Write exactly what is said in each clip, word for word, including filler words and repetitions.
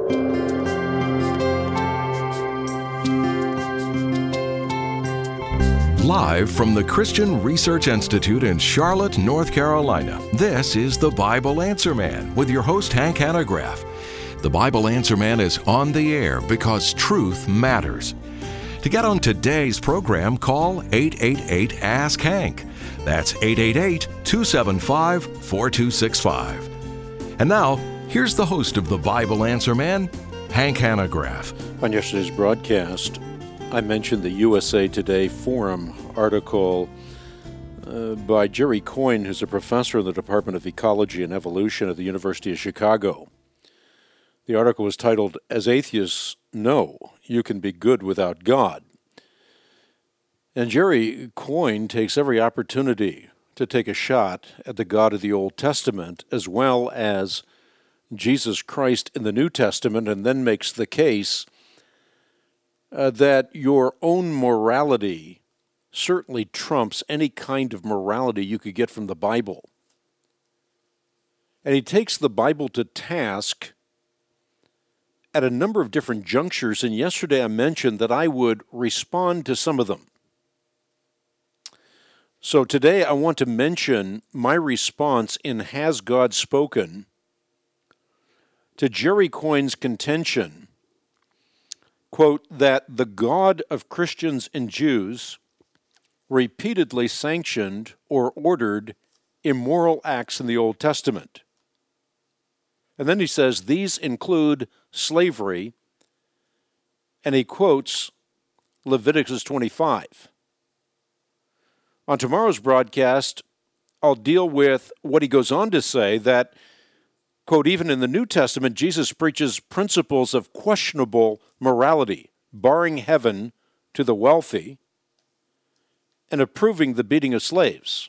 Live from the Christian Research Institute in Charlotte, North Carolina, this is the Bible Answer Man with your host, Hank Hanegraaff. The Bible Answer Man is on the air because truth matters. To get on today's program, call eight eight eight, ask Hank. That's eight eight eight, two seven five, four two six five. And now, here's the host of the Bible Answer Man, Hank Hanegraaff. On yesterday's broadcast, I mentioned the U S A Today Forum article uh, by Jerry Coyne, who's a professor in the Department of Ecology and Evolution at the University of Chicago. The article was titled, "As Atheists Know You Can Be Good Without God." And Jerry Coyne takes every opportunity to take a shot at the God of the Old Testament as well as Jesus Christ in the New Testament, and then makes the case Uh, that your own morality certainly trumps any kind of morality you could get from the Bible. And he takes the Bible to task at a number of different junctures, and yesterday I mentioned that I would respond to some of them. So today I want to mention my response in Has God Spoken to Jerry Coyne's contention, quote, that the God of Christians and Jews repeatedly sanctioned or ordered immoral acts in the Old Testament. And then he says these include slavery, and he quotes Leviticus twenty-five. On tomorrow's broadcast, I'll deal with what he goes on to say, that quote, even in the New Testament, Jesus preaches principles of questionable morality, barring heaven to the wealthy and approving the beating of slaves.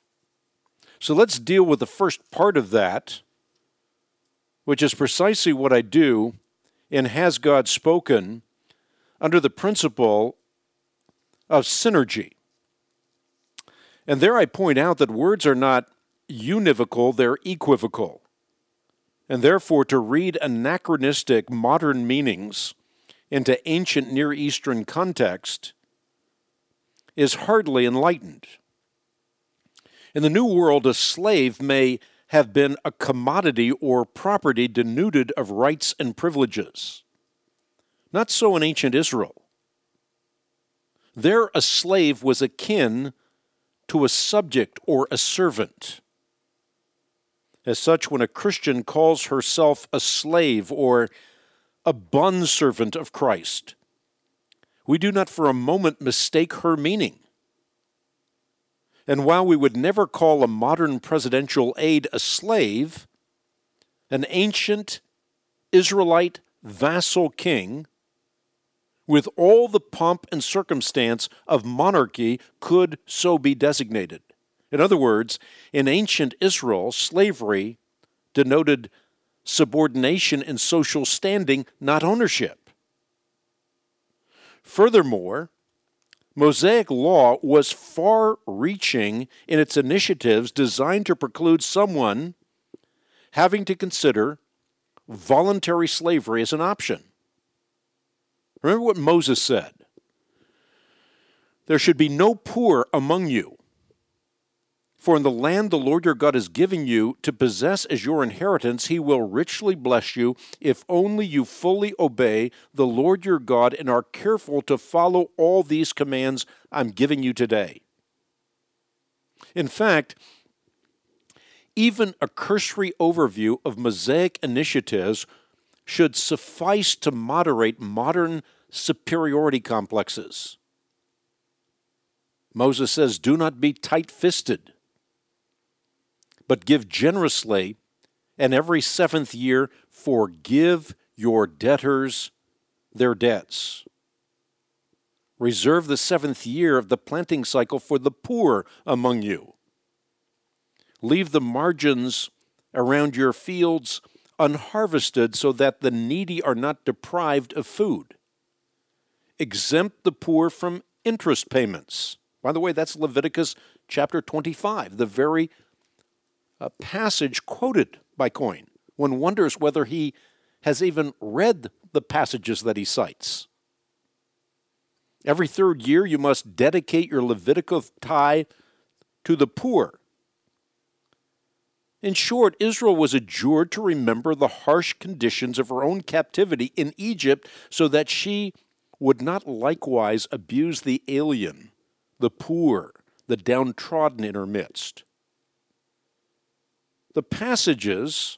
So let's deal with the first part of that, which is precisely what I do in Has God Spoken under the principle of synergy. And there I point out that words are not univocal, they're equivocal. And therefore, to read anachronistic modern meanings into ancient Near Eastern context is hardly enlightened. In the New World, a slave may have been a commodity or property denuded of rights and privileges. Not so in ancient Israel. There, a slave was akin to a subject or a servant. As such, when a Christian calls herself a slave or a bondservant of Christ, we do not for a moment mistake her meaning. And while we would never call a modern presidential aide a slave, an ancient Israelite vassal king, with all the pomp and circumstance of monarchy, could so be designated. In other words, in ancient Israel, slavery denoted subordination in social standing, not ownership. Furthermore, Mosaic law was far-reaching in its initiatives designed to preclude someone having to consider voluntary slavery as an option. Remember what Moses said. There should be no poor among you. For in the land the Lord your God is giving you to possess as your inheritance, he will richly bless you if only you fully obey the Lord your God and are careful to follow all these commands I'm giving you today. In fact, even a cursory overview of Mosaic initiatives should suffice to moderate modern superiority complexes. Moses says, do not be tight-fisted, but give generously, and every seventh year forgive your debtors their debts. Reserve the seventh year of the planting cycle for the poor among you. Leave the margins around your fields unharvested so that the needy are not deprived of food. Exempt the poor from interest payments. By the way, that's Leviticus chapter twenty-five, the very uh, passage quoted by Coyne. One wonders whether he has even read the passages that he cites. Every third year, you must dedicate your Levitical tithe to the poor. In short, Israel was adjured to remember the harsh conditions of her own captivity in Egypt so that she would not likewise abuse the alien, the poor, the downtrodden in her midst. The passages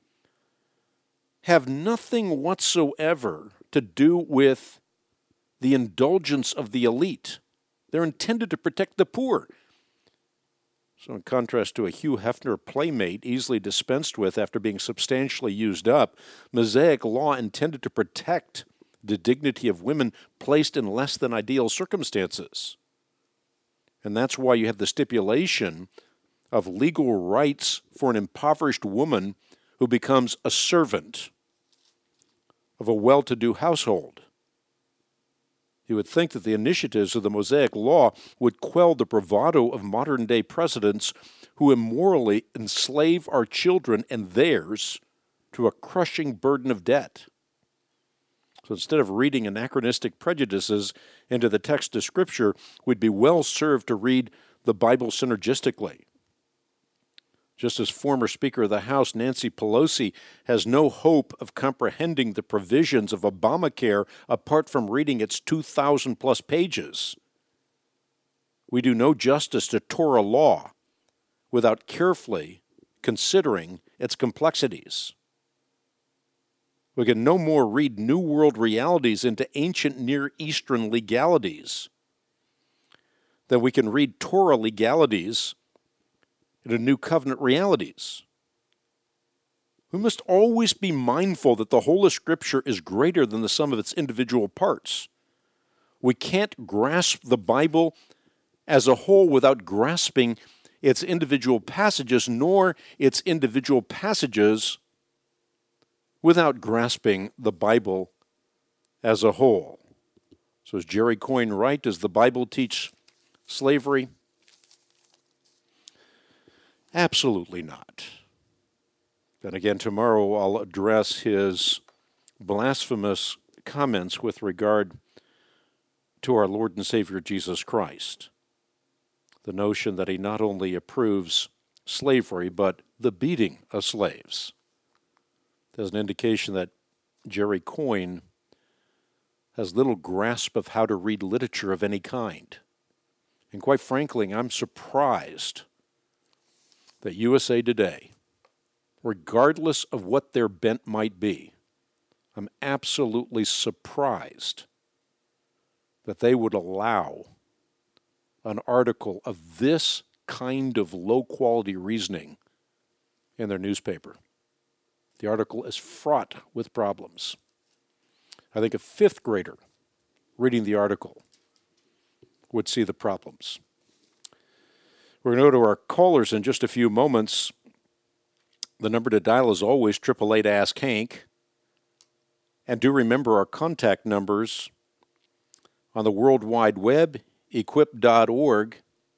have nothing whatsoever to do with the indulgence of the elite. They're intended to protect the poor. So in contrast to a Hugh Hefner playmate easily dispensed with after being substantially used up, Mosaic law intended to protect the dignity of women placed in less than ideal circumstances. And that's why you have the stipulation of legal rights for an impoverished woman who becomes a servant of a well-to-do household. You would think that the initiatives of the Mosaic Law would quell the bravado of modern-day presidents who immorally enslave our children and theirs to a crushing burden of debt. So instead of reading anachronistic prejudices into the text of Scripture, we'd be well served to read the Bible synergistically. Just as former Speaker of the House Nancy Pelosi has no hope of comprehending the provisions of Obamacare apart from reading its two thousand plus pages, we do no justice to Torah law without carefully considering its complexities. We can no more read New World realities into ancient Near Eastern legalities than we can read Torah legalities into New Covenant realities. We must always be mindful that the whole of Scripture is greater than the sum of its individual parts. We can't grasp the Bible as a whole without grasping its individual passages, nor its individual passages without grasping the Bible as a whole. So is Jerry Coyne right? Does the Bible teach slavery? Absolutely not. Then again, tomorrow I'll address his blasphemous comments with regard to our Lord and Savior Jesus Christ. The notion that he not only approves slavery, but the beating of slaves. There's an indication that Jerry Coyne has little grasp of how to read literature of any kind. And quite frankly, I'm surprised that U S A Today, regardless of what their bent might be, I'm absolutely surprised that they would allow an article of this kind of low-quality reasoning in their newspaper. The article is fraught with problems. I think a fifth grader reading the article would see the problems. We're going to go to our callers in just a few moments. The number to dial is always eight eight eight, ask Hank. And do remember our contact numbers on the World Wide Web, equip dot org,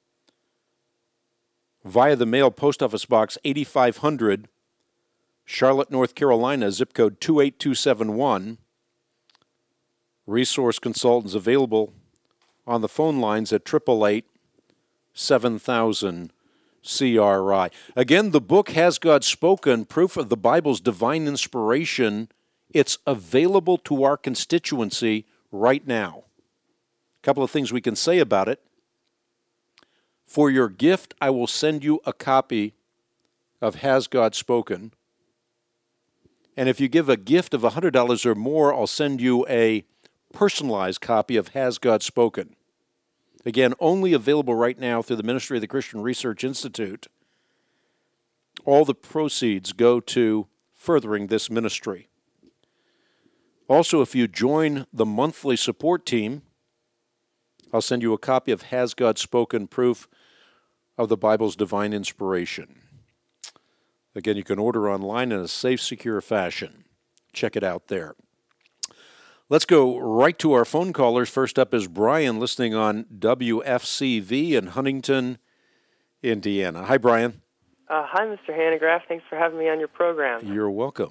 via the mail, Post Office Box eighty-five hundred, Charlotte, North Carolina, zip code two eight two seven one. Resource consultants available on the phone lines at eight eight eight, seven thousand C R I. Again, the book Has God Spoken? Proof of the Bible's Divine Inspiration. It's available to our constituency right now. A couple of things we can say about it. For your gift, I will send you a copy of Has God Spoken? And if you give a gift of one hundred dollars or more, I'll send you a personalized copy of Has God Spoken? Again, only available right now through the Ministry of the Christian Research Institute. All the proceeds go to furthering this ministry. Also, if you join the monthly support team, I'll send you a copy of Has God Spoken? Proof of the Bible's Divine Inspiration. Again, you can order online in a safe, secure fashion. Check it out there. Let's go right to our phone callers. First up is Brian, listening on W F C V in Huntington, Indiana. Hi, Brian. Uh, hi, Mister Hanegraaff. Thanks for having me on your program. You're welcome.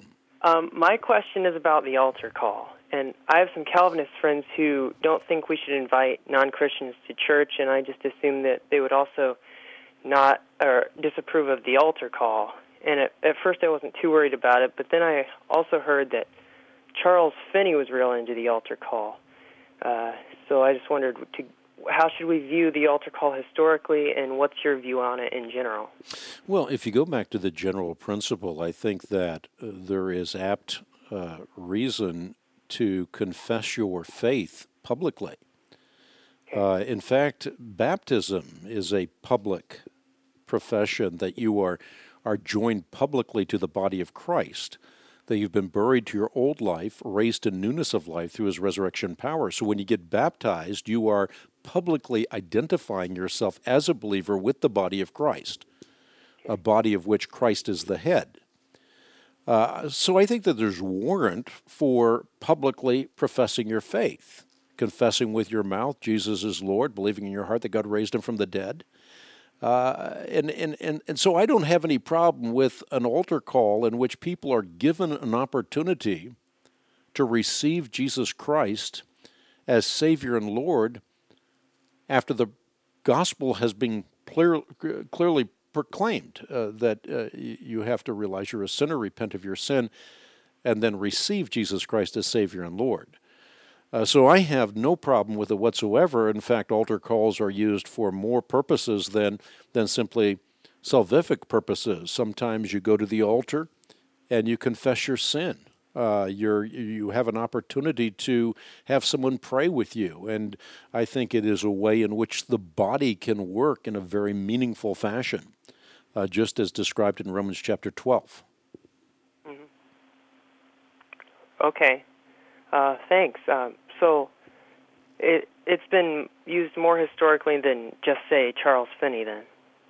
Um, my question is about the altar call. And I have some Calvinist friends who don't think we should invite non-Christians to church, and I just assume that they would also not or disapprove of the altar call. And at, at first I wasn't too worried about it, but then I also heard that Charles Finney was real into the altar call. Uh, so I just wondered, to, how should we view the altar call historically, and what's your view on it in general? Well, if you go back to the general principle, I think that uh, there is apt uh, reason to confess your faith publicly. Uh, in fact, baptism is a public profession that you are, are joined publicly to the body of Christ, that you've been buried to your old life, raised to newness of life through his resurrection power. So when you get baptized, you are publicly identifying yourself as a believer with the body of Christ, a body of which Christ is the head. Uh, so I think that there's warrant for publicly professing your faith, confessing with your mouth Jesus is Lord, believing in your heart that God raised him from the dead. Uh, and, and, and, and so I don't have any problem with an altar call in which people are given an opportunity to receive Jesus Christ as Savior and Lord after the gospel has been clear, clearly proclaimed, uh, that uh, you have to realize you're a sinner, repent of your sin, and then receive Jesus Christ as Savior and Lord. Uh, so I have no problem with it whatsoever. In fact, altar calls are used for more purposes than, than simply salvific purposes. Sometimes you go to the altar and you confess your sin. Uh, you're, you have an opportunity to have someone pray with you, and I think it is a way in which the body can work in a very meaningful fashion, uh, just as described in Romans chapter twelve. Mm-hmm. Okay, uh, thanks. Um, so it, it's been used more historically than just, say, Charles Finney, then?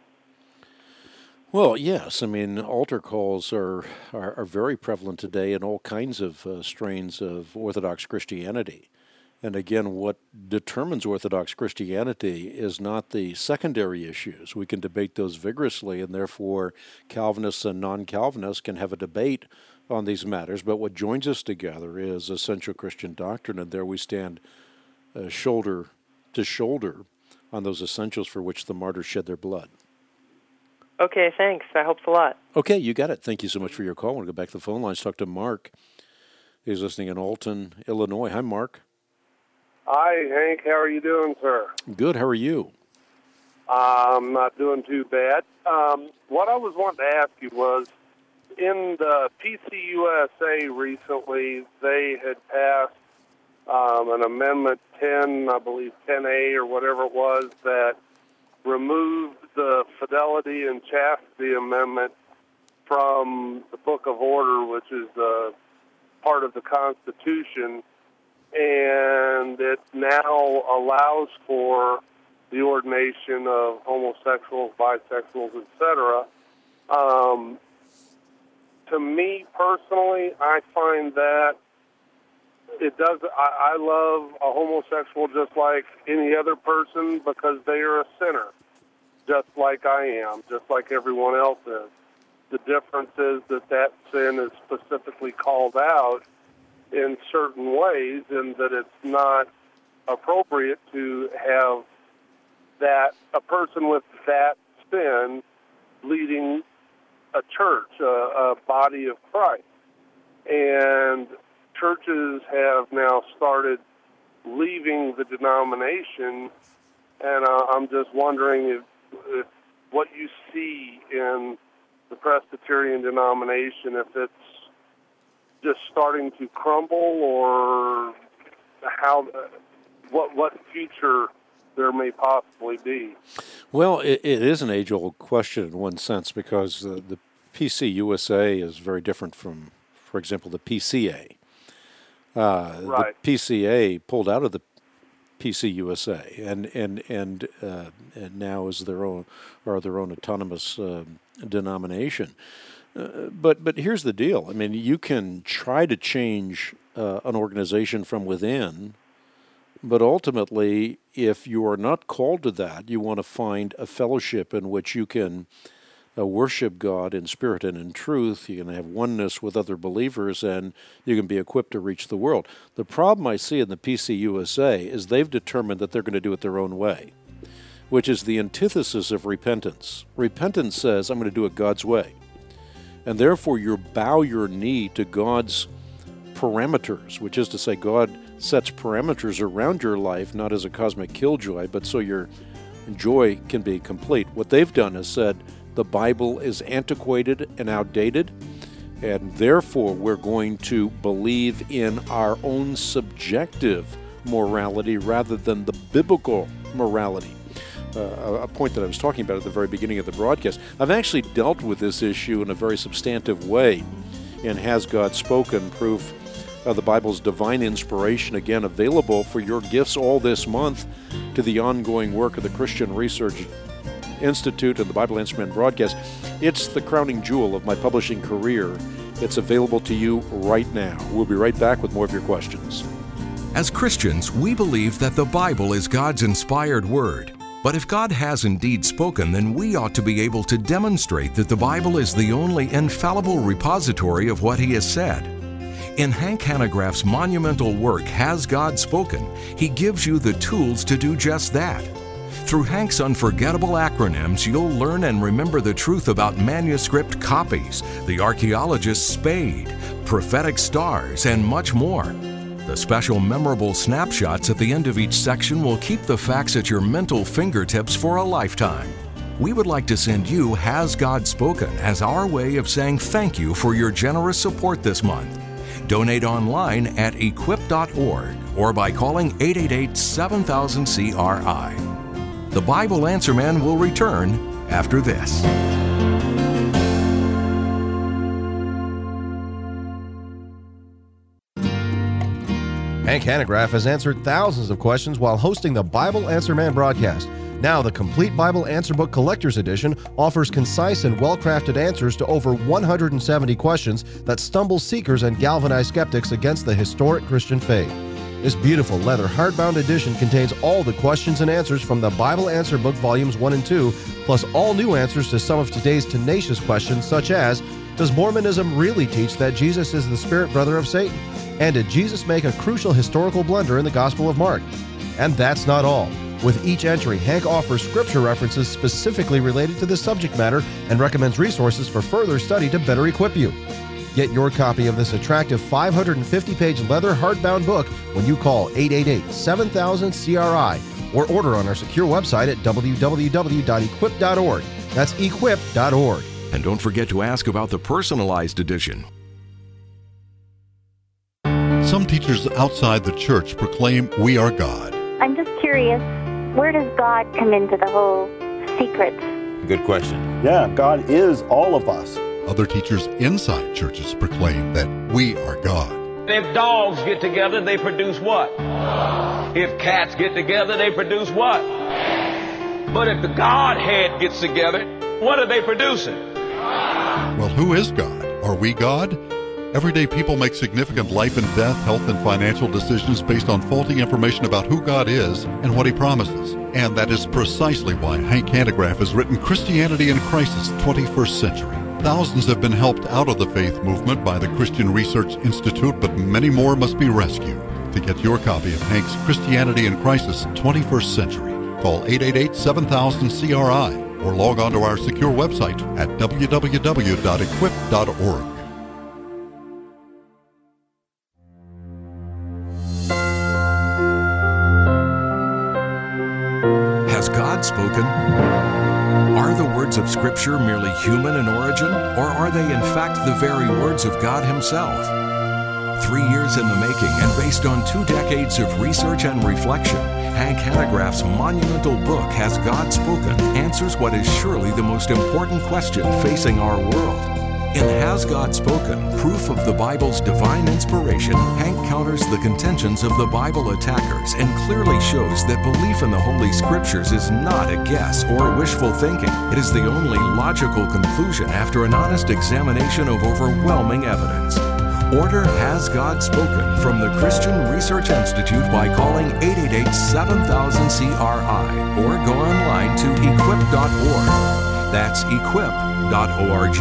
Well, yes. I mean, altar calls are, are, are very prevalent today in all kinds of uh, strains of Orthodox Christianity. And again, what determines Orthodox Christianity is not the secondary issues. We can debate those vigorously, and therefore Calvinists and non-Calvinists can have a debate on these matters. But what joins us together is essential Christian doctrine, and there we stand uh, shoulder to shoulder on those essentials for which the martyrs shed their blood. Okay, thanks. That helps a lot. Okay, you got it. Thank you so much for your call. I want to go back to the phone lines, talk to Mark. He's listening in Alton, Illinois. Hi, Mark. Hi, Hank. How are you doing, sir? Good. How are you? I'm not doing too bad. Um, what I was wanting to ask you was, in the P C U S A recently, they had passed um, an Amendment ten, I believe ten A or whatever it was, that removed the Fidelity and Chastity Amendment from the Book of Order, which is uh, part of the Constitution, and it now allows for the ordination of homosexuals, bisexuals, et cetera. Um, to me personally, I find that it does. I, I love a homosexual just like any other person because they are a sinner, just like I am, just like everyone else is. The difference is that that sin is specifically called out in certain ways, and that it's not appropriate to have that a person with that sin leading a church, a, a body of Christ. And churches have now started leaving the denomination, and uh, I'm just wondering if, if what you see in the Presbyterian denomination, if it's just starting to crumble, or how, what what future there may possibly be. Well, it, it is an age-old question in one sense, because uh, the P C U S A is very different from, for example, the P C A. Uh, right. The P C A pulled out of the P C U S A, and and and, uh, and now is their own or their own autonomous uh, denomination. Uh, but but here's the deal. I mean, you can try to change uh, an organization from within, but ultimately, if you are not called to that, you want to find a fellowship in which you can uh, worship God in spirit and in truth. You can have oneness with other believers, and you can be equipped to reach the world. The problem I see in the P C U S A is they've determined that they're going to do it their own way, which is the antithesis of repentance. Repentance says, I'm going to do it God's way. And therefore you bow your knee to God's parameters, which is to say God sets parameters around your life, not as a cosmic killjoy, but so your joy can be complete. What they've done is said the Bible is antiquated and outdated, and therefore we're going to believe in our own subjective morality rather than the biblical morality. Uh, a point that I was talking about at the very beginning of the broadcast. I've actually dealt with this issue in a very substantive way in Has God Spoken? Proof of the Bible's divine inspiration, again available for your gifts all this month to the ongoing work of the Christian Research Institute and the Bible Answer Man broadcast. It's the crowning jewel of my publishing career. It's available to you right now. We'll be right back with more of your questions. As Christians, we believe that the Bible is God's inspired word. But if God has indeed spoken, then we ought to be able to demonstrate that the Bible is the only infallible repository of what He has said. In Hank Hanegraaff's monumental work, Has God Spoken?, he gives you the tools to do just that. Through Hank's unforgettable acronyms, you'll learn and remember the truth about manuscript copies, the archaeologist's spade, prophetic stars, and much more. The special memorable snapshots at the end of each section will keep the facts at your mental fingertips for a lifetime. We would like to send you Has God Spoken as our way of saying thank you for your generous support this month. Donate online at equip dot org or by calling eight eight eight, seven thousand, C R I. The Bible Answer Man will return after this. Hank Hanegraaff has answered thousands of questions while hosting the Bible Answer Man broadcast. Now, the Complete Bible Answer Book Collector's Edition offers concise and well-crafted answers to over one hundred seventy questions that stumble seekers and galvanize skeptics against the historic Christian faith. This beautiful leather hardbound edition contains all the questions and answers from the Bible Answer Book Volumes one and two, plus all new answers to some of today's tenacious questions such as, does Mormonism really teach that Jesus is the spirit brother of Satan? And did Jesus make a crucial historical blunder in the Gospel of Mark? And that's not all. With each entry, Hank offers scripture references specifically related to this subject matter and recommends resources for further study to better equip you. Get your copy of this attractive five hundred fifty page leather hardbound book when you call eight eight eight, seven thousand, C R I or order on our secure website at w w w dot equip dot org. That's equip dot org. And don't forget to ask about the personalized edition. Some teachers outside the church proclaim we are God. I'm just curious, where does God come into the whole secret? Good question. Yeah, God is all of us. Other teachers inside churches proclaim that we are God. If dogs get together, they produce what? If cats get together, they produce what? But if the Godhead gets together, what are they producing? Well, who is God? Are we God? Everyday people make significant life and death, health and financial decisions based on faulty information about who God is and what He promises. And that is precisely why Hank Hanegraaff has written Christianity in Crisis, twenty-first Century. Thousands have been helped out of the faith movement by the Christian Research Institute, but many more must be rescued. To get your copy of Hank's Christianity in Crisis, twenty-first Century, call eight eight eight, seven thousand, C R I or log on to our secure website at w w w dot equip dot org. Has God spoken? Are the words of Scripture merely human in origin, or are they in fact the very words of God Himself? Three years in the making and based on two decades of research and reflection, Hank Hanegraaff's monumental book, Has God Spoken?, answers what is surely the most important question facing our world. In Has God Spoken? Proof of the Bible's divine inspiration, Hank counters the contentions of the Bible attackers and clearly shows that belief in the Holy Scriptures is not a guess or wishful thinking. It is the only logical conclusion after an honest examination of overwhelming evidence. Order Has God Spoken from the Christian Research Institute by calling eight eight eight, seven thousand, C R I or go online to equip dot org. That's equip dot org.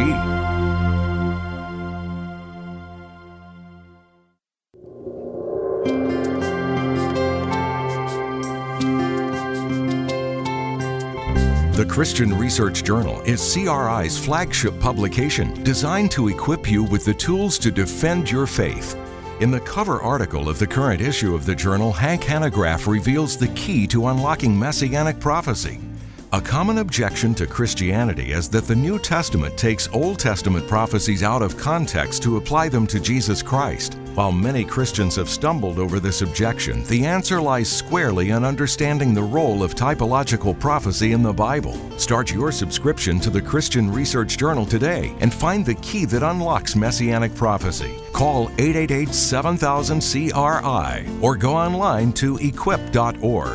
The Christian Research Journal is C R I's flagship publication designed to equip you with the tools to defend your faith. In the cover article of the current issue of the journal, Hank Hanegraaff reveals the key to unlocking Messianic prophecy. A common objection to Christianity is that the New Testament takes Old Testament prophecies out of context to apply them to Jesus Christ. While many Christians have stumbled over this objection, the answer lies squarely in understanding the role of typological prophecy in the Bible. Start your subscription to the Christian Research Journal today and find the key that unlocks Messianic prophecy. Call eight eight eight, seven thousand, C R I or go online to equip dot org.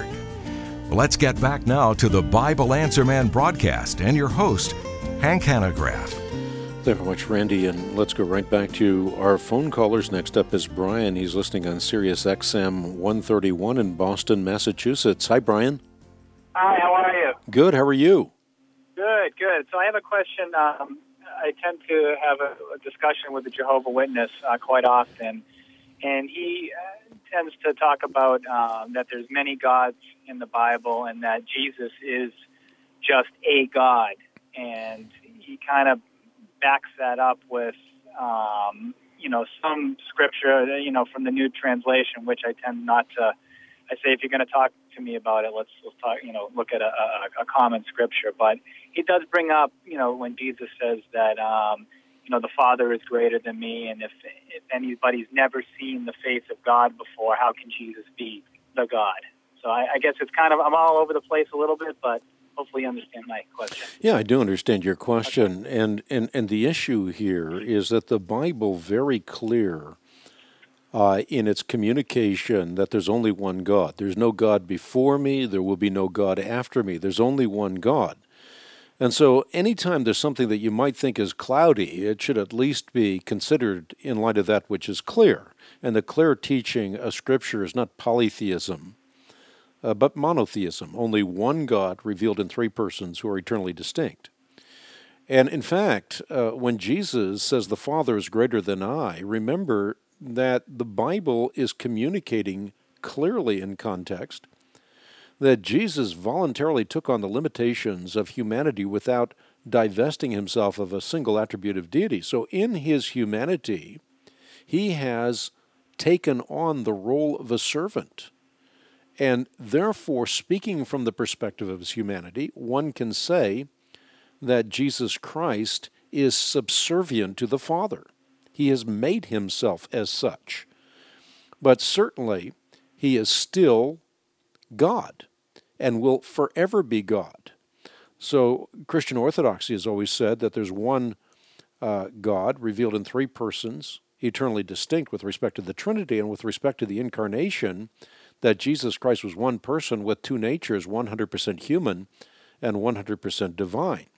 Let's get back now to the Bible Answer Man broadcast and your host, Hank Hanegraaff. Thank you very much, Randy, and let's go right back to our phone callers. Next up is Brian. He's listening on Sirius X M one thirty-one in Boston, Massachusetts. Hi, Brian. Hi, how are you? Good, how are you? Good, good. So I have a question. Um, I tend to have a, a discussion with the Jehovah's Witness uh, quite often, and he uh, tends to talk about um, that there's many gods in the Bible and that Jesus is just a God, and he kind of backs that up with, um, you know, some scripture, you know, from the New Translation, which I tend not to. I say, if you're going to talk to me about it, let's, let's talk, you know, look at a, a, a common scripture. But he does bring up, you know, when Jesus says that, um, you know, the Father is greater than me, and if, if anybody's never seen the face of God before, how can Jesus be the God? So I, I guess it's kind of, I'm all over the place a little bit, but hopefully you understand my question. Yeah, I do understand your question. Okay. And, and, and the issue here is that the Bible very clear uh, in its communication that there's only one God. There's no God before me. There will be no God after me. There's only one God. And so anytime there's something that you might think is cloudy, it should at least be considered in light of that which is clear. And the clear teaching of Scripture is not polytheism, Uh, but monotheism, only one God revealed in three persons who are eternally distinct. And in fact, uh, when Jesus says the Father is greater than I, remember that the Bible is communicating clearly in context that Jesus voluntarily took on the limitations of humanity without divesting himself of a single attribute of deity. So in his humanity, he has taken on the role of a servant. And therefore, speaking from the perspective of his humanity, one can say that Jesus Christ is subservient to the Father. He has made himself as such. But certainly, he is still God and will forever be God. So Christian Orthodoxy has always said that there's one uh, God revealed in three persons, eternally distinct with respect to the Trinity, and with respect to the Incarnation, that Jesus Christ was one person with two natures, one hundred percent human and one hundred percent divine.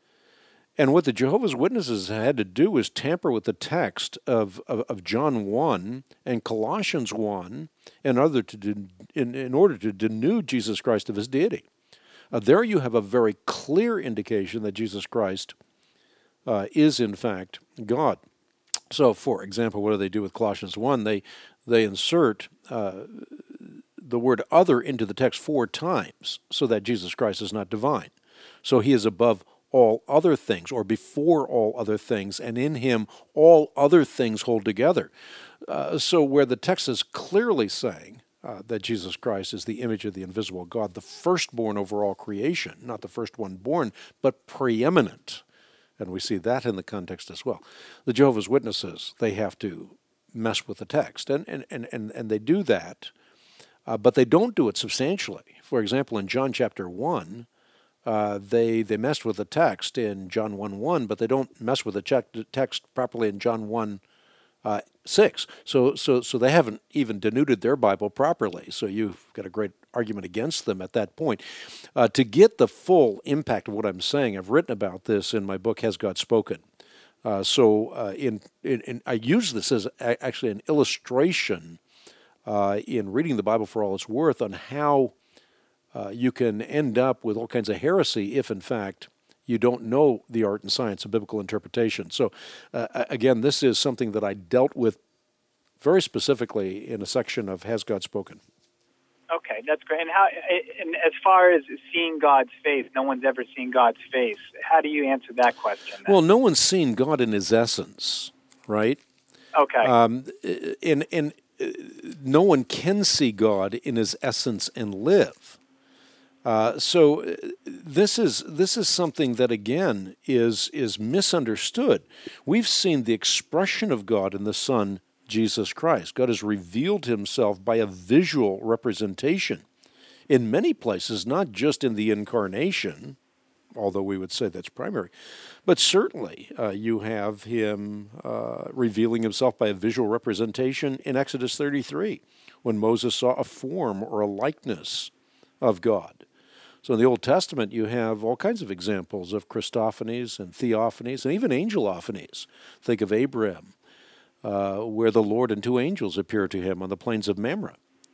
And what the Jehovah's Witnesses had to do is tamper with the text of, of, of John one and Colossians one in order to, de, in, in order to denude Jesus Christ of his deity. Uh, there you have a very clear indication that Jesus Christ uh, is, in fact, God. So, for example, what do they do with Colossians one? They, they insert uh, the word other into the text four times so that Jesus Christ is not divine. So he is above all other things, or before all other things, and in him all other things hold together. Uh, so where the text is clearly saying uh, that Jesus Christ is the image of the invisible God, the firstborn over all creation, not the first one born, but preeminent. And we see that in the context as well. The Jehovah's Witnesses, they have to mess with the text, and, and, and, and, and they do that, uh, but they don't do it substantially. For example, in John chapter one, Uh, they they messed with the text in John one one, but they don't mess with the text properly in John one six. So so so they haven't even denuded their Bible properly. So you've got a great argument against them at that point. Uh, to get the full impact of what I'm saying, I've written about this in my book, Has God Spoken? Uh, so uh, in, in, in I use this as a, actually an illustration uh, in reading the Bible for all it's worth on how Uh, you can end up with all kinds of heresy if, in fact, you don't know the art and science of biblical interpretation. So, uh, again, this is something that I dealt with very specifically in a section of Has God Spoken? Okay, that's great. And how? And as far as seeing God's face, no one's ever seen God's face. How do you answer that question then? Well, no one's seen God in His essence, right? Okay. Um, and, and no one can see God in His essence and live. Uh, so this is this is something that, again, is is misunderstood. We've seen the expression of God in the Son, Jesus Christ. God has revealed Himself by a visual representation in many places, not just in the incarnation, although we would say that's primary, but certainly uh, you have Him uh, revealing Himself by a visual representation in Exodus thirty-three, when Moses saw a form or a likeness of God. So in the Old Testament, you have all kinds of examples of Christophanies and theophanies and even angelophanies. Think of Abraham, uh, where the Lord and two angels appear to him on the plains of Mamre.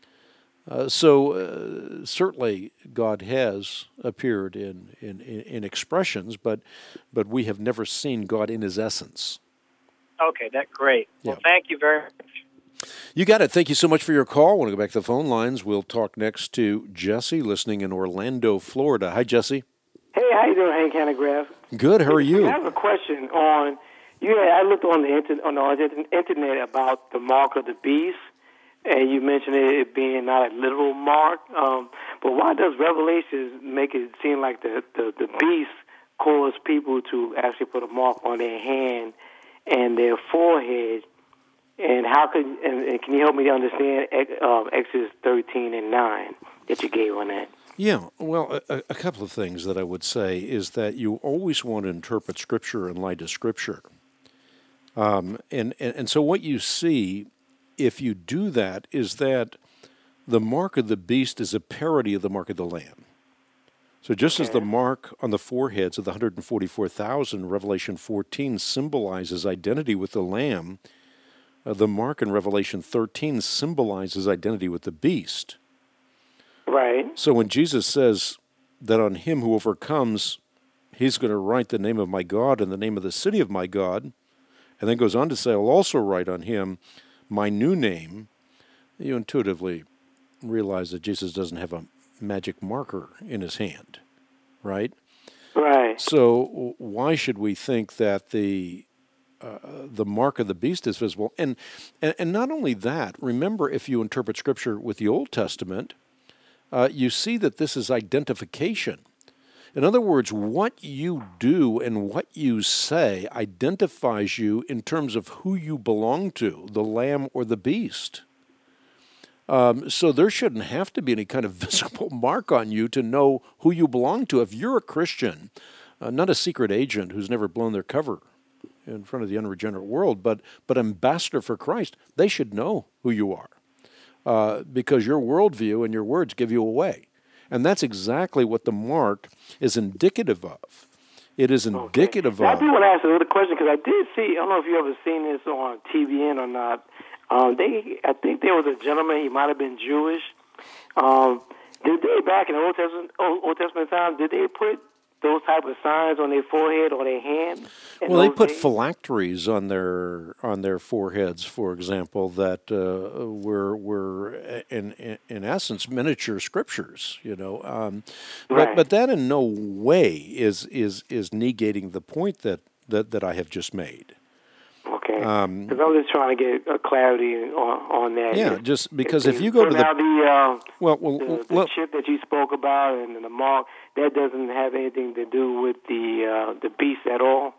Uh, so uh, certainly God has appeared in, in, in expressions, but but we have never seen God in His essence. Okay, that's great. Well, Yeah. thank you very much. You got it. Thank you so much for your call. I want to go back to the phone lines. We'll talk next to Jesse, listening in Orlando, Florida. Hi, Jesse. Hey, how you doing, Hank Hanegraaff? Good. How are you? I have a question on. You, I looked on the internet on the internet about the mark of the beast, and you mentioned it being not a literal mark. Um, but why does Revelation make it seem like the, the, the beast caused people to actually put a mark on their hand and their forehead? And how could and, and can you help me to understand uh, Exodus thirteen and nine that you gave on that? Yeah, well, a, a couple of things that I would say is that you always want to interpret Scripture in light of Scripture. Um, and, and, and so what you see, if you do that, is that the mark of the beast is a parody of the mark of the Lamb. So just okay. as the mark on the foreheads of the one hundred forty-four thousand, Revelation fourteen, symbolizes identity with the Lamb, uh, the mark in Revelation thirteen symbolizes identity with the beast. Right. So when Jesus says that on him who overcomes, he's going to write the name of my God and the name of the city of my God, and then goes on to say, I'll also write on him my new name, you intuitively realize that Jesus doesn't have a magic marker in his hand, right? Right. So why should we think that the uh, the mark of the beast is visible? And, and and not only that, remember, if you interpret Scripture with the Old Testament, uh, you see that this is identification. In other words, what you do and what you say identifies you in terms of who you belong to, the lamb or the beast. Um, so there shouldn't have to be any kind of visible mark on you to know who you belong to. If you're a Christian, uh, not a secret agent who's never blown their cover in front of the unregenerate world, but but ambassador for Christ, they should know who you are uh, because your worldview and your words give you away. And that's exactly what the mark is indicative of. It is indicative okay. of... I do want to ask another question because I did see, I don't know if you ever seen this on T V N or not. Um, they, I think there was a gentleman, he might have been Jewish. Um, did they, back in the Old Testament, Old, Old Testament time, did they put those type of signs on their forehead or their hand? Well, they put days? phylacteries on their on their foreheads, for example, that uh, were were in, in in essence miniature scriptures. You know, um, right. but but that in no way is is is negating the point that that, that I have just made. Okay, because um, I was just trying to get a clarity on, on that. Yeah, if, just because if, if you go to the now the, uh, well, well, the, the well, chip that you spoke about and the mark, that doesn't have anything to do with the uh, the beast at all.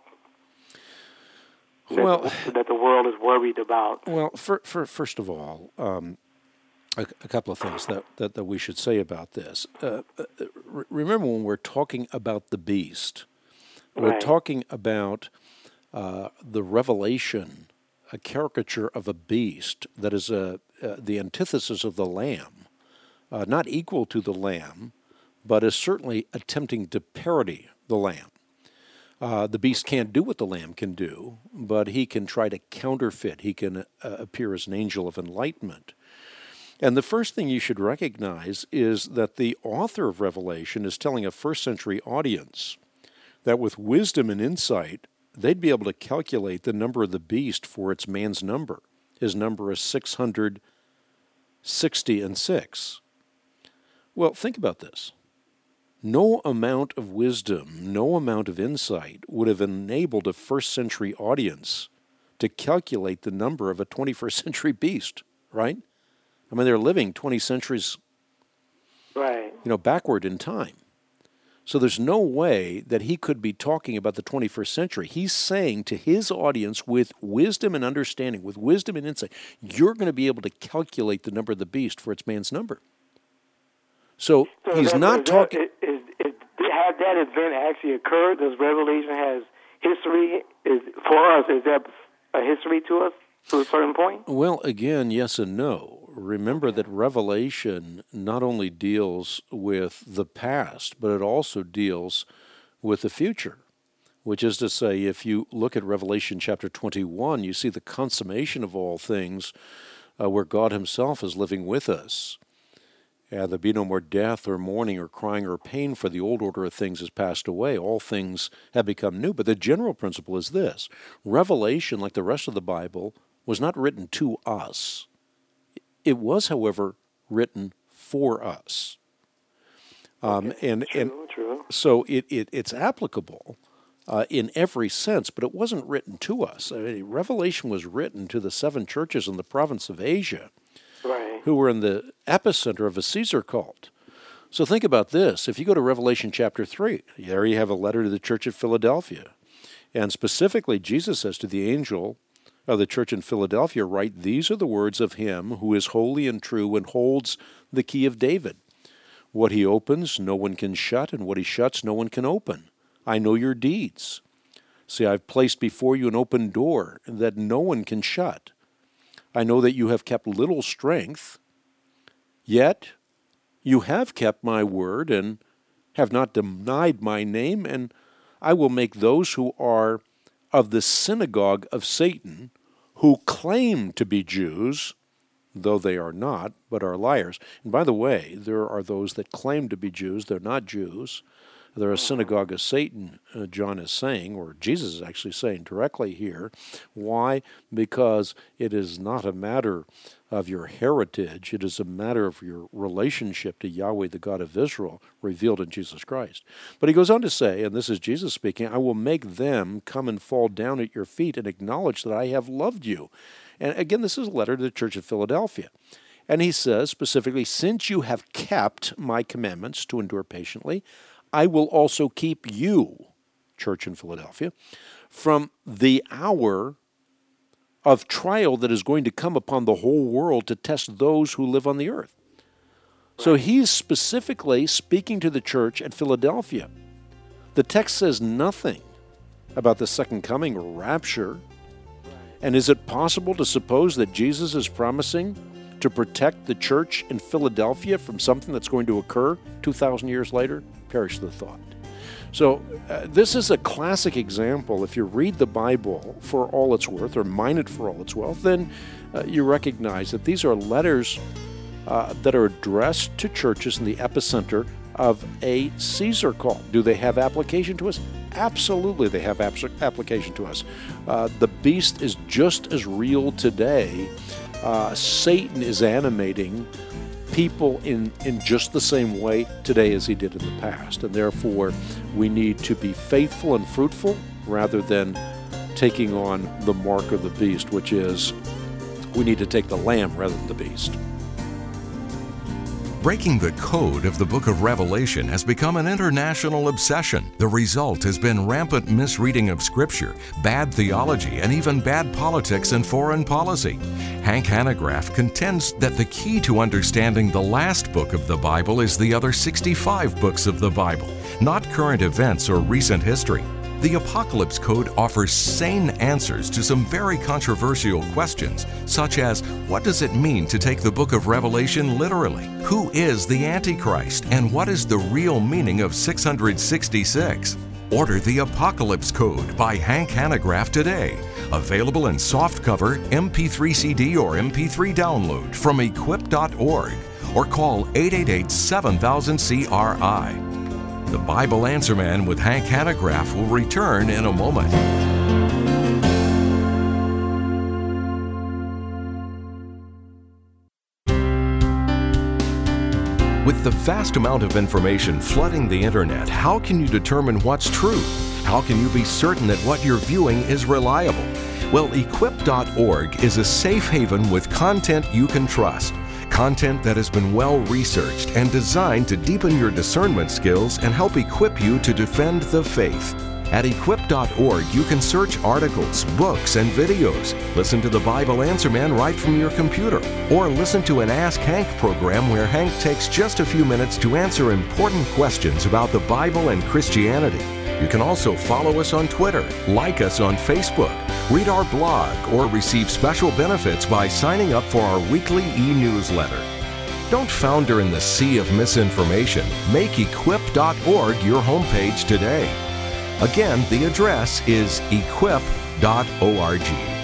That, well, that the world is worried about. Well, for, for, first of all, um, a, a couple of things that, that, that we should say about this. Uh, uh, remember, when we're talking about the beast, we're right. talking about uh, the revelation, a caricature of a beast that is a, uh, the antithesis of the lamb, uh, not equal to the lamb, but is certainly attempting to parody the lamb. Uh, the beast can't do what the lamb can do, but he can try to counterfeit. He can uh, appear as an angel of enlightenment. And the first thing you should recognize is that the author of Revelation is telling a first century audience that with wisdom and insight, they'd be able to calculate the number of the beast for its man's number. His number is six hundred sixty and six. Well, think about this. No amount of wisdom, no amount of insight would have enabled a first century audience to calculate the number of a twenty-first century beast, right? I mean, they're living twenty centuries, right, you know, backward in time. So there's no way that he could be talking about the twenty-first century. He's saying to his audience with wisdom and understanding, with wisdom and insight, you're going to be able to calculate the number of the beast for its man's number. So, so he's that, not is talking... That, is, is, has that event actually occurred? Does Revelation has history? Is for us, is that a history to us to a certain point? Well, again, yes and no. Remember that Revelation not only deals with the past, but it also deals with the future, which is to say, if you look at Revelation chapter twenty-one, you see the consummation of all things uh, where God himself is living with us. And there be no more death or mourning or crying or pain, for the old order of things has passed away. All things have become new. But the general principle is this. Revelation, like the rest of the Bible, was not written to us. It was, however, written for us. Um, okay. and true, and true. So it, it it's applicable uh, in every sense, but it wasn't written to us. I mean, Revelation was written to the seven churches in the province of Asia, right, who were in the epicenter of a Caesar cult. So think about this. If you go to Revelation chapter three, there you have a letter to the church at Philadelphia. And specifically, Jesus says to the angel of the church in Philadelphia, write, these are the words of him who is holy and true and holds the key of David. What he opens, no one can shut, and what he shuts, no one can open. I know your deeds. See, I've placed before you an open door that no one can shut. I know that you have kept little strength, yet you have kept my word and have not denied my name, and I will make those who are of the synagogue of Satan, who claim to be Jews, though they are not, but are liars. And by the way, there are those that claim to be Jews, they're not Jews. They're a synagogue of Satan, uh, John is saying, or Jesus is actually saying directly here. Why? Because it is not a matter of your heritage. It is a matter of your relationship to Yahweh, the God of Israel, revealed in Jesus Christ. But he goes on to say, and this is Jesus speaking, I will make them come and fall down at your feet and acknowledge that I have loved you. And again, this is a letter to the church of Philadelphia. And he says specifically, since you have kept my commandments to endure patiently, I will also keep you, church in Philadelphia, from the hour of trial that is going to come upon the whole world to test those who live on the earth. So he's specifically speaking to the church at Philadelphia. The text says nothing about the second coming or rapture. And is it possible to suppose that Jesus is promising to protect the church in Philadelphia from something that's going to occur two thousand years later? Perish the thought. So uh, this is a classic example. If you read the Bible for all it's worth, or mine it for all it's worth, then uh, you recognize that these are letters uh, that are addressed to churches in the epicenter of a Caesar cult. Do they have application to us? Absolutely, they have application to us. Uh, the beast is just as real today. Uh, Satan is animating people in, in just the same way today as he did in the past. And therefore, we need to be faithful and fruitful rather than taking on the mark of the beast, which is we need to take the lamb rather than the beast. Breaking the code of the book of Revelation has become an international obsession. The result has been rampant misreading of Scripture, bad theology, and even bad politics and foreign policy. Hank Hanegraaff contends that the key to understanding the last book of the Bible is the other sixty-five books of the Bible, not current events or recent history. The Apocalypse Code offers sane answers to some very controversial questions, such as, what does it mean to take the book of Revelation literally? Who is the Antichrist? And what is the real meaning of six hundred sixty-six? Order the Apocalypse Code by Hank Hanegraaff today. Available in softcover, M P three C D, or M P three download from equip dot org, or call eight eight eight, seven thousand C R I. The Bible Answer Man with Hank Hanegraaff will return in a moment. With the vast amount of information flooding the internet, how can you determine what's true? How can you be certain that what you're viewing is reliable? Well, equip dot org is a safe haven with content you can trust. Content that has been well researched and designed to deepen your discernment skills and help equip you to defend the faith. At equip dot org, you can search articles, books, and videos. Listen to the Bible Answer Man right from your computer. Or listen to an Ask Hank program where Hank takes just a few minutes to answer important questions about the Bible and Christianity. You can also follow us on Twitter, like us on Facebook, read our blog, or receive special benefits by signing up for our weekly e-newsletter. Don't founder in the sea of misinformation. Make equip dot org your homepage today. Again, the address is equip dot org.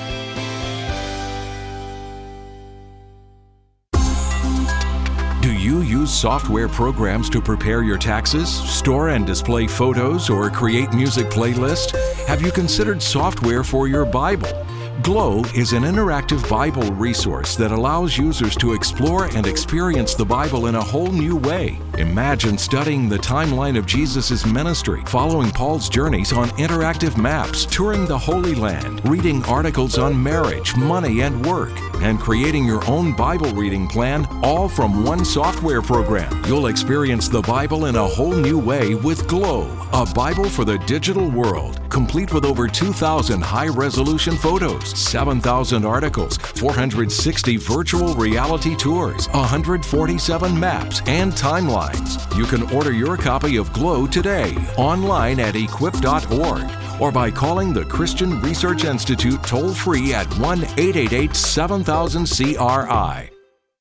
Do you use software programs to prepare your taxes, store and display photos, or create music playlists? Have you considered software for your Bible? Glow is an interactive Bible resource that allows users to explore and experience the Bible in a whole new way. Imagine studying the timeline of Jesus' ministry, following Paul's journeys on interactive maps, touring the Holy Land, reading articles on marriage, money, and work, and creating your own Bible reading plan, all from one software program. You'll experience the Bible in a whole new way with Glow, a Bible for the digital world, complete with over two thousand high-resolution photos, seven thousand articles, four hundred sixty virtual reality tours, one hundred forty-seven maps, and timelines. You can order your copy of Glow today, online at equip dot org, or by calling the Christian Research Institute toll-free at one eight eight eight seven thousand C R I.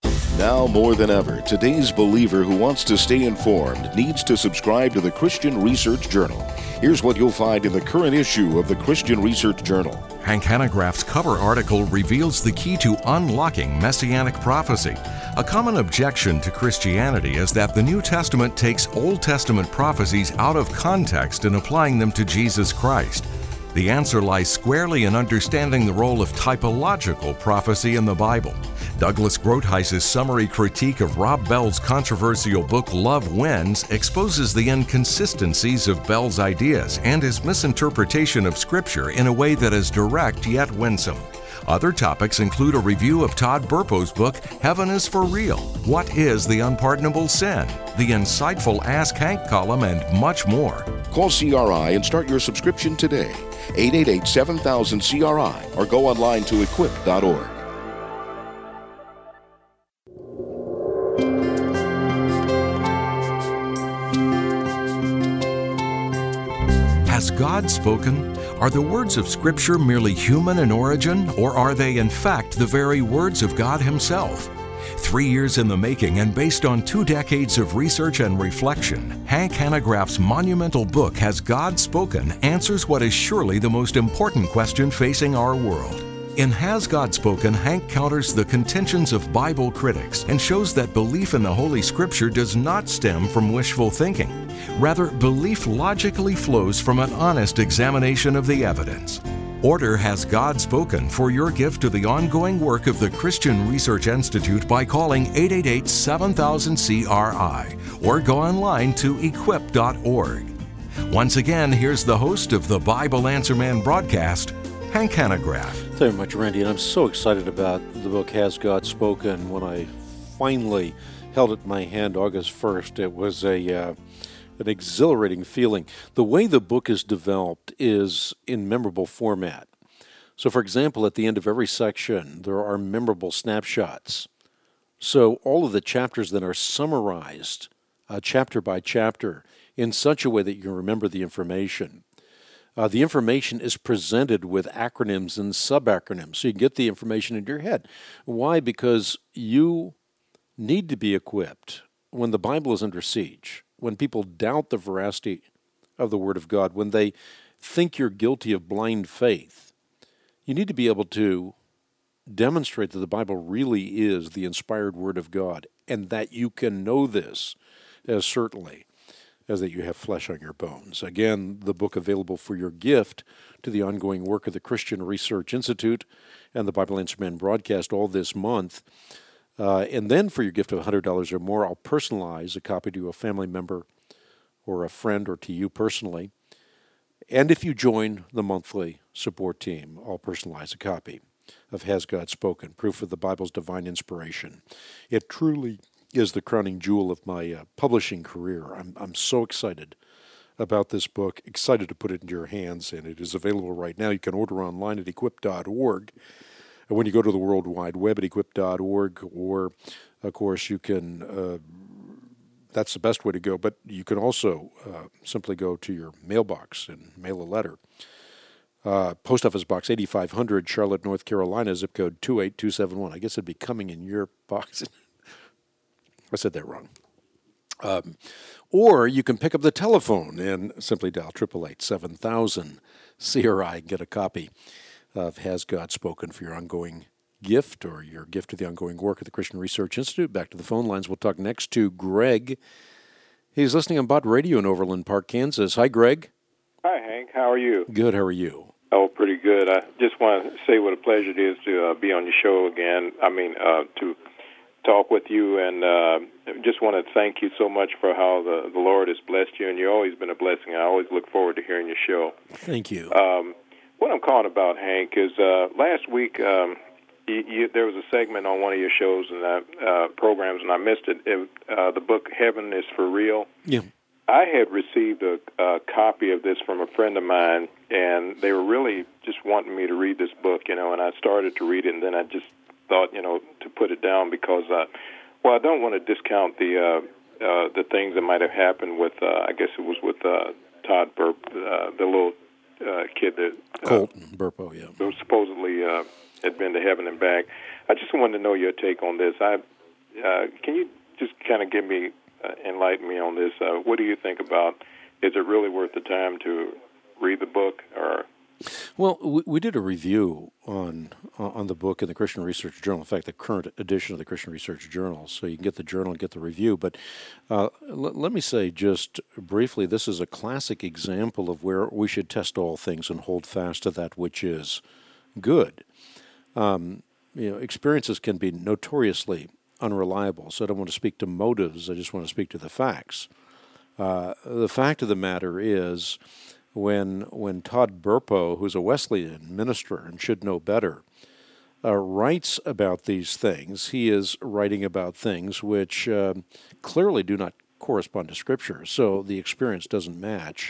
Now more than ever, today's believer who wants to stay informed needs to subscribe to the Christian Research Journal. Here's what you'll find in the current issue of the Christian Research Journal. Hank Hanegraaff's cover article reveals the key to unlocking messianic prophecy. A common objection to Christianity is that the New Testament takes Old Testament prophecies out of context and applying them to Jesus Christ. The answer lies squarely in understanding the role of typological prophecy in the Bible. Douglas Groothuis's summary critique of Rob Bell's controversial book Love Wins exposes the inconsistencies of Bell's ideas and his misinterpretation of Scripture in a way that is direct yet winsome. Other topics include a review of Todd Burpo's book, Heaven is for Real, What is the Unpardonable Sin?, the insightful Ask Hank column, and much more. Call C R I and start your subscription today. eight eight eight seven thousand C R I or go online to equip dot org. Has God spoken? Are the words of Scripture merely human in origin, or are they in fact the very words of God Himself? Three years in the making and based on two decades of research and reflection, Hank Hanegraaff's monumental book, Has God Spoken?, answers what is surely the most important question facing our world. In Has God Spoken?, Hank counters the contentions of Bible critics and shows that belief in the Holy Scripture does not stem from wishful thinking. Rather, belief logically flows from an honest examination of the evidence. Order Has God Spoken for your gift to the ongoing work of the Christian Research Institute by calling eight eight eight seven thousand C R I or go online to equip dot org. Once again, here's the host of the Bible Answer Man broadcast, Hank Hanegraaff. Thank you very much, Randy, and I'm so excited about the book Has God Spoken. When I finally held it in my hand August first, it was a uh, an exhilarating feeling. The way the book is developed is in memorable format. So, for example, at the end of every section, there are memorable snapshots. So all of the chapters then are summarized uh, chapter by chapter in such a way that you can remember the information. Uh, the information is presented with acronyms and sub-acronyms, so you can get the information in your head. Why? Because you need to be equipped when the Bible is under siege, when people doubt the veracity of the Word of God, when they think you're guilty of blind faith. You need to be able to demonstrate that the Bible really is the inspired Word of God, and that you can know this as certainly as that you have flesh on your bones. Again, the book available for your gift to the ongoing work of the Christian Research Institute and the Bible Answer Man broadcast all this month. Uh, and then for your gift of one hundred dollars or more, I'll personalize a copy to a family member or a friend or to you personally. And if you join the monthly support team, I'll personalize a copy of Has God Spoken? Proof of the Bible's Divine Inspiration. It truly is the crowning jewel of my uh, publishing career. I'm I'm so excited about this book, excited to put it into your hands, and it is available right now. You can order online at equip dot org. And when you go to the World Wide Web at equip dot org, or, of course, you can, uh, that's the best way to go, but you can also uh, simply go to your mailbox and mail a letter. Uh, Post Office Box eighty-five hundred, Charlotte, North Carolina, zip code two eight two seven one. I guess it'd be coming in your box. I said that wrong. Um, or you can pick up the telephone and simply dial eight eight eight, seven thousand, C R I and get a copy of Has God Spoken for your ongoing gift or your gift to the ongoing work of the Christian Research Institute. Back to the phone lines. We'll talk next to Greg. He's listening on Bott Radio in Overland Park, Kansas. Hi, Greg. Hi, Hank. How are you? Good. How are you? Oh, pretty good. I just want to say what a pleasure it is to uh, be on your show again. I mean, uh, to talk with you, and uh, just want to thank you so much for how the, the Lord has blessed you, and you've always been a blessing. I always look forward to hearing your show. Thank you. Um, what I'm calling about, Hank, is uh, last week um, you, you, there was a segment on one of your shows and uh, programs, and I missed it. it uh, the book Heaven is for Real. Yeah. I had received a, a copy of this from a friend of mine, and they were really just wanting me to read this book, you know, and I started to read it, and then I just thought, you know, to put it down because, uh, well, I don't want to discount the uh, uh, the things that might have happened with, uh, I guess it was with uh, Todd Burp, uh, the little uh, kid that... Uh, Colton Burpo, yeah. Who supposedly uh, had been to heaven and back. I just wanted to know your take on this. I uh, Can you just kind of give me... Uh, enlighten me on this. Uh, what do you think about, is it really worth the time to read the book? Or Well, we, we did a review on on the book in the Christian Research Journal, in fact, the current edition of the Christian Research Journal, so you can get the journal and get the review. But uh, l- let me say just briefly, this is a classic example of where we should test all things and hold fast to that which is good. Um, you know, experiences can be notoriously unreliable, so I don't want to speak to motives, I just want to speak to the facts. Uh, the fact of the matter is, when when Todd Burpo, who's a Wesleyan minister and should know better, uh, writes about these things, he is writing about things which uh, clearly do not correspond to Scripture, so the experience doesn't match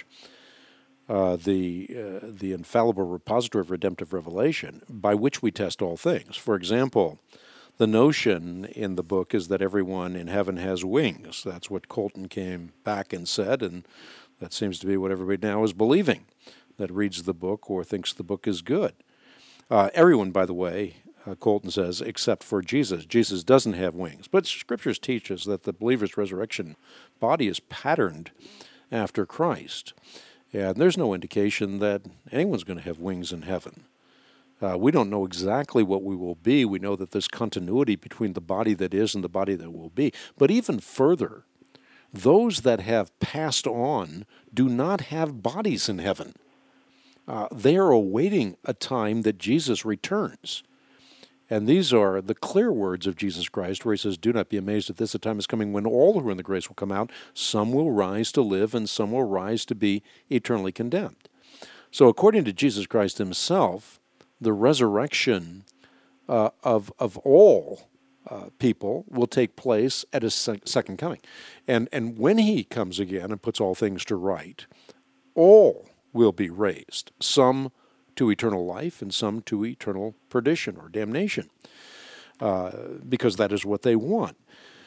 uh, the, uh, the infallible repository of redemptive revelation by which we test all things. For example, the notion in the book is that everyone in heaven has wings. That's what Colton came back and said, and that seems to be what everybody now is believing that reads the book or thinks the book is good. Uh, everyone, by the way, uh, Colton says, except for Jesus. Jesus doesn't have wings. But Scriptures teach us that the believer's resurrection body is patterned after Christ. And there's no indication that anyone's going to have wings in heaven. Uh, we don't know exactly what we will be. We know that there's continuity between the body that is and the body that will be. But even further, those that have passed on do not have bodies in heaven. Uh, they are awaiting a time that Jesus returns. And these are the clear words of Jesus Christ, where he says, "Do not be amazed at this, a time is coming when all who are in the grace will come out. Some will rise to live, and some will rise to be eternally condemned." So according to Jesus Christ himself, the resurrection uh, of of all uh, people will take place at his sec- second coming. And, and when he comes again and puts all things to right, all will be raised, some to eternal life and some to eternal perdition or damnation, uh, because that is what they want.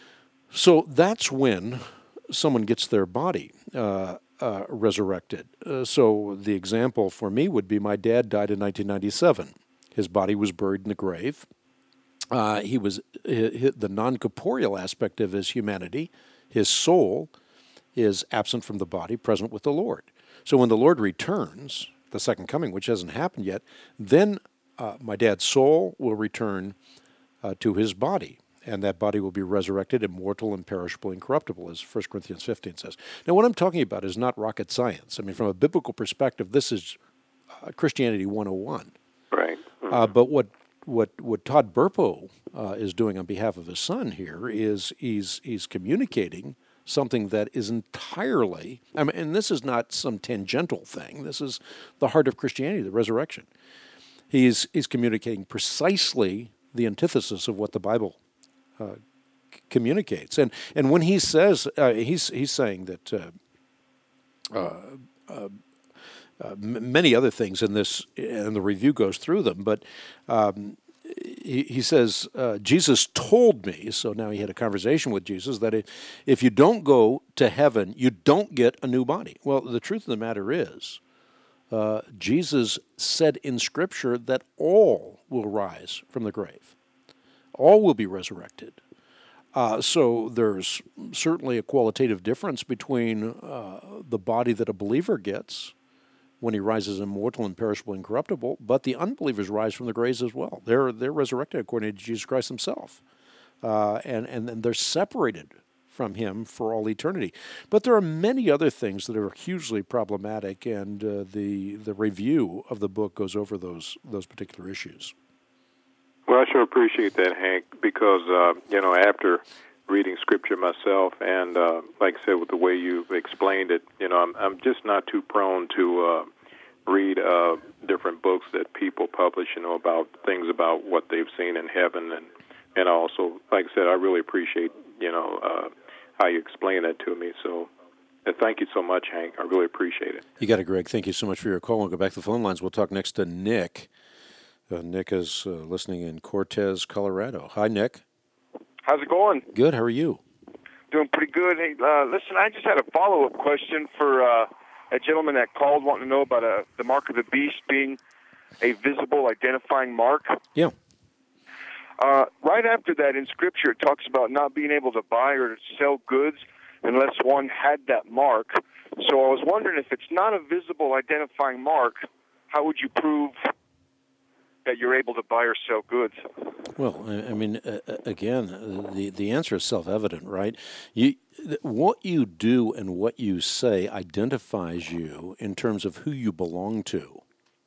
So that's when someone gets their body uh, uh, resurrected. Uh, so the example for me would be my dad died in nineteen ninety-seven. His body was buried in the grave. Uh, he was he, the non-corporeal aspect of his humanity. His soul is absent from the body, present with the Lord. So when the Lord returns, the second coming, which hasn't happened yet, then uh, my dad's soul will return uh, to his body. and that body will be resurrected, immortal, imperishable, incorruptible, as First Corinthians fifteen says. Now, what I'm talking about is not rocket science. I mean, from a biblical perspective, this is uh, Christianity one oh one. Right. Mm-hmm. Uh, but what what what Todd Burpo uh, is doing on behalf of his son here is he's he's communicating something that is entirely, I mean, and this is not some tangential thing. This is the heart of Christianity, the resurrection. He's he's communicating precisely the antithesis of what the Bible uh, c- communicates. And and when he says, uh, he's he's saying that uh, uh, uh, uh, m- many other things in this, and the review goes through them, but um, he, he says, uh, Jesus told me, so now he had a conversation with Jesus, that if, if you don't go to heaven, you don't get a new body. Well, the truth of the matter is, uh, Jesus said in Scripture that all will rise from the grave. All will be resurrected. Uh, so there's certainly a qualitative difference between uh, the body that a believer gets when he rises immortal, imperishable, incorruptible, but the unbelievers rise from the graves as well. They're they're resurrected according to Jesus Christ himself, uh, and, and and they're separated from him for all eternity. But there are many other things that are hugely problematic, and uh, the the review of the book goes over those those particular issues. Well, I sure appreciate that, Hank, because, uh, you know, after reading Scripture myself, and uh, like I said, with the way you've explained it, you know, I'm, I'm just not too prone to uh, read uh, different books that people publish, you know, about things about what they've seen in heaven. And, and also, like I said, I really appreciate, you know, uh, how you explain that to me. So uh, thank you so much, Hank. I really appreciate it. You got it, Greg. Thank you so much for your call. We'll go back to the phone lines. We'll talk next to Nick. Uh, Nick is uh, listening in Cortez, Colorado. Hi, Nick. How's it going? Good. How are you? Doing pretty good. Hey, uh, listen, I just had a follow-up question for uh, a gentleman that called wanting to know about uh, the mark of the beast being a visible identifying mark. Yeah. Uh, right after that, in Scripture, it talks about not being able to buy or sell goods unless one had that mark. So I was wondering, if it's not a visible identifying mark, how would you prove that you're able to buy or sell goods? Well, I, I mean, uh, again, the the answer is self-evident, right? You, what you do and what you say identifies you in terms of who you belong to.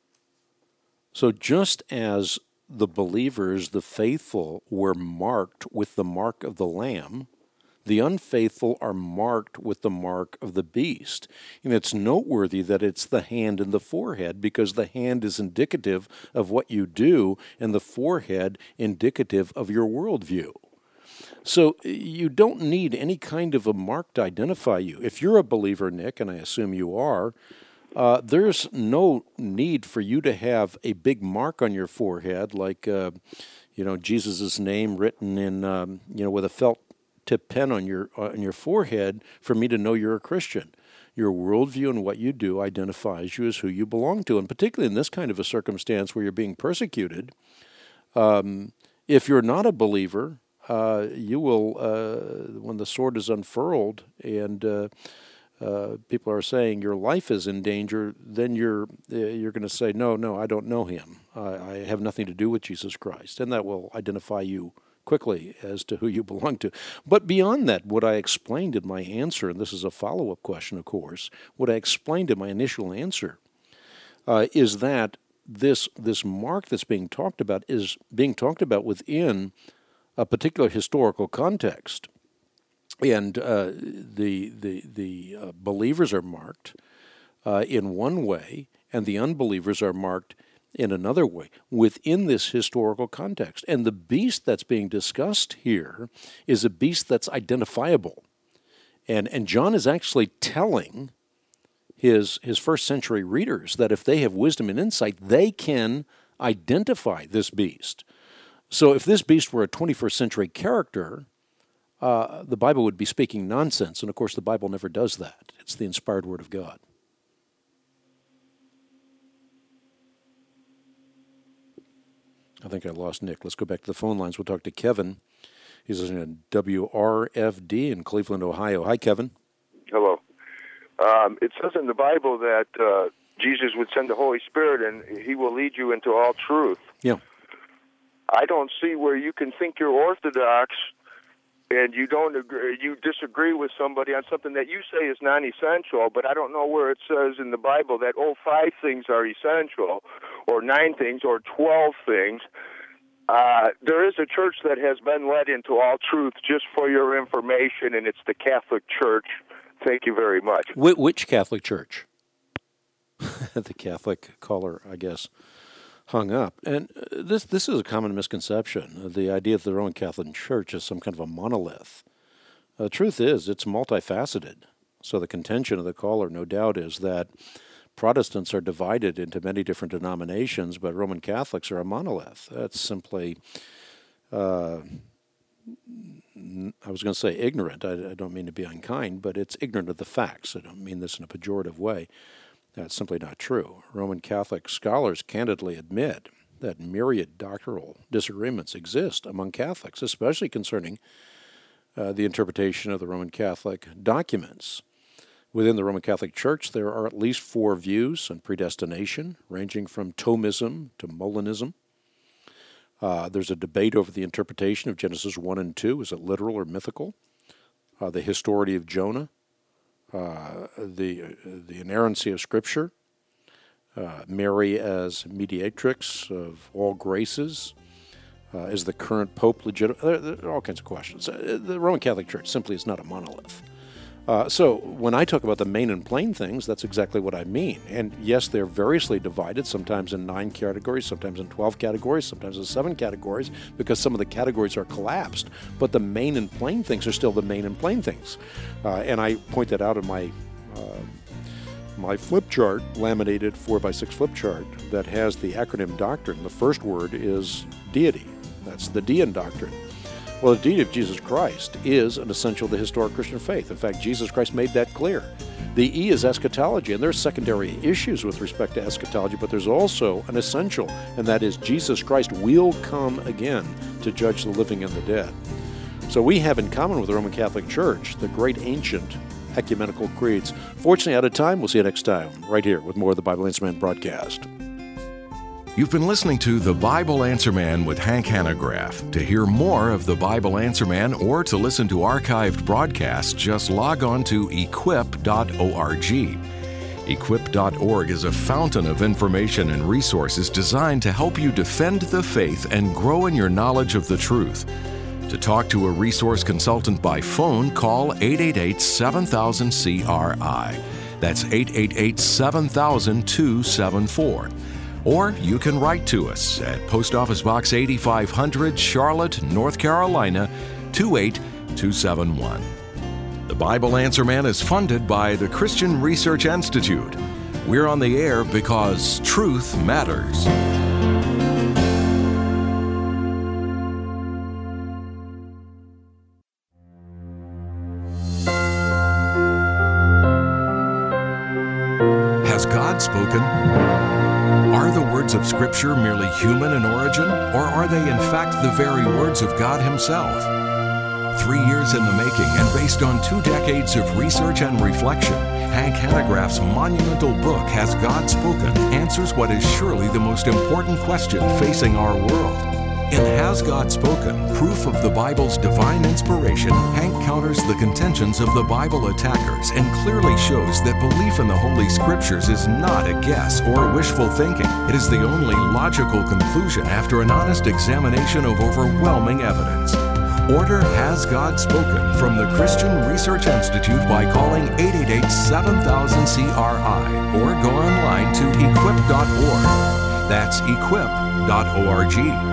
So just as the believers, the faithful, were marked with the mark of the Lamb, the unfaithful are marked with the mark of the beast. And it's noteworthy that it's the hand and the forehead, because the hand is indicative of what you do and the forehead indicative of your worldview. So you don't need any kind of a mark to identify you. If you're a believer, Nick, and I assume you are, uh, there's no need for you to have a big mark on your forehead like, uh, you know, Jesus' name written in, um, you know, with a felt tip pen on your on your forehead for me to know you're a Christian. Your worldview and what you do identifies you as who you belong to, and particularly in this kind of a circumstance where you're being persecuted, um, if you're not a believer, uh, you will, uh, when the sword is unfurled and uh, uh, people are saying your life is in danger, then you're uh, you're going to say, no, no, I don't know him. I, I have nothing to do with Jesus Christ, and that will identify you quickly as to who you belong to. But beyond that, what I explained in my answer, and this is a follow-up question, of course, what I explained in my initial answer uh, is that this this mark that's being talked about is being talked about within a particular historical context. And uh, the the the uh, believers are marked uh, in one way, and the unbelievers are marked in another way within this historical context. And the beast that's being discussed here is a beast that's identifiable. And and John is actually telling his his first century readers that if they have wisdom and insight, they can identify this beast. So if this beast were a twenty-first century character, uh, the Bible would be speaking nonsense. And of course, the Bible never does that. It's the inspired Word of God. I think I lost Nick. Let's go back to the phone lines. We'll talk to Kevin. He's listening to W R F D in Cleveland, Ohio. Hi, Kevin. Hello. Um, it says in the Bible that uh, Jesus would send the Holy Spirit and he will lead you into all truth. Yeah. I don't see where you can think you're Orthodox and you don't agree, you disagree with somebody on something that you say is non-essential, but I don't know where it says in the Bible that, oh, five things are essential, or nine things, or twelve things. Uh, there is a church that has been led into all truth, just for your information, and it's the Catholic Church. Thank you very much. Wh- which Catholic Church? The Catholic caller, I guess, hung up. And this this is a common misconception, the idea that the Roman Catholic Church is some kind of a monolith. The truth is, it's multifaceted. So the contention of the caller, no doubt, is that Protestants are divided into many different denominations, but Roman Catholics are a monolith. That's simply, uh, I was going to say ignorant. I, I don't mean to be unkind, but it's ignorant of the facts. I don't mean this in a pejorative way. That's simply not true. Roman Catholic scholars candidly admit that myriad doctrinal disagreements exist among Catholics, especially concerning uh, the interpretation of the Roman Catholic documents. Within the Roman Catholic Church, there are at least four views on predestination, ranging from Thomism to Molinism. Uh, there's a debate over the interpretation of Genesis one and two. Is it literal or mythical? Uh, the historicity of Jonah. Uh, the uh, the inerrancy of Scripture, uh, Mary as mediatrix of all graces, uh, is the current Pope legitimate? There, there are all kinds of questions. Uh, the Roman Catholic Church simply is not a monolith. Uh, so when I talk about the main and plain things, that's exactly what I mean. And yes, they're variously divided, sometimes in nine categories, sometimes in twelve categories, sometimes in seven categories, because some of the categories are collapsed. But the main and plain things are still the main and plain things. Uh, and I point that out in my uh, my flip chart, laminated four by six flip chart, that has the acronym doctrine. The first word is deity. That's the Dean doctrine. Well, the deity of Jesus Christ is an essential to the historic Christian faith. In fact, Jesus Christ made that clear. The E is eschatology, and there's secondary issues with respect to eschatology, but there's also an essential, and that is Jesus Christ will come again to judge the living and the dead. So we have in common with the Roman Catholic Church the great ancient ecumenical creeds. Fortunately, out of time, we'll see you next time, right here with more of the Bible Answer Man broadcast. You've been listening to The Bible Answer Man with Hank Hanegraaff. To hear more of The Bible Answer Man or to listen to archived broadcasts, just log on to equip dot org. equip dot org is a fountain of information and resources designed to help you defend the faith and grow in your knowledge of the truth. To talk to a resource consultant by phone, call eight eight eight, seven thousand, C R I. That's eight eight eight, seven thousand, two seven four. Or you can write to us at Post Office Box eighty-five hundred, Charlotte, North Carolina, two eight two seven one. The Bible Answer Man is funded by the Christian Research Institute. We're on the air because truth matters. Has God spoken? Are the words of Scripture merely human in origin, or are they in fact the very words of God Himself? Three years in the making and based on two decades of research and reflection, Hank Hanegraaff's monumental book, Has God Spoken?, answers what is surely the most important question facing our world. In Has God Spoken? Proof of the Bible's divine inspiration, Hank counters the contentions of the Bible attackers and clearly shows that belief in the Holy Scriptures is not a guess or wishful thinking. It is the only logical conclusion after an honest examination of overwhelming evidence. Order Has God Spoken from the Christian Research Institute by calling eight eight eight, seven thousand, C R I or go online to equip dot org. That's equip dot org.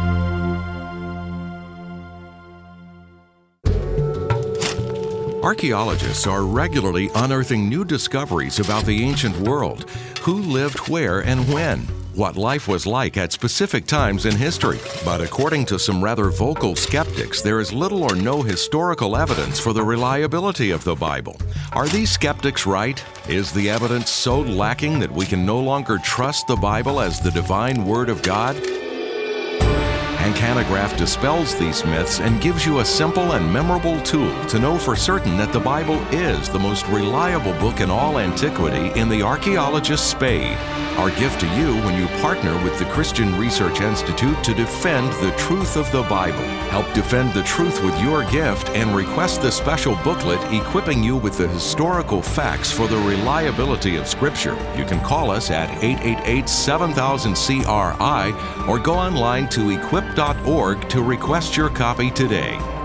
Archaeologists are regularly unearthing new discoveries about the ancient world. Who lived where and when? What life was like at specific times in history. But according to some rather vocal skeptics, there is little or no historical evidence for the reliability of the Bible. Are these skeptics right? Is the evidence so lacking that we can no longer trust the Bible as the divine Word of God? Hank Hanegraaff dispels these myths and gives you a simple and memorable tool to know for certain that the Bible is the most reliable book in all antiquity in the archaeologist's spade. Our gift to you when you partner with the Christian Research Institute to defend the truth of the Bible. Help defend the truth with your gift and request the special booklet equipping you with the historical facts for the reliability of Scripture. You can call us at eight eight eight, seven thousand, C R I or go online to equip dot org to request your copy today.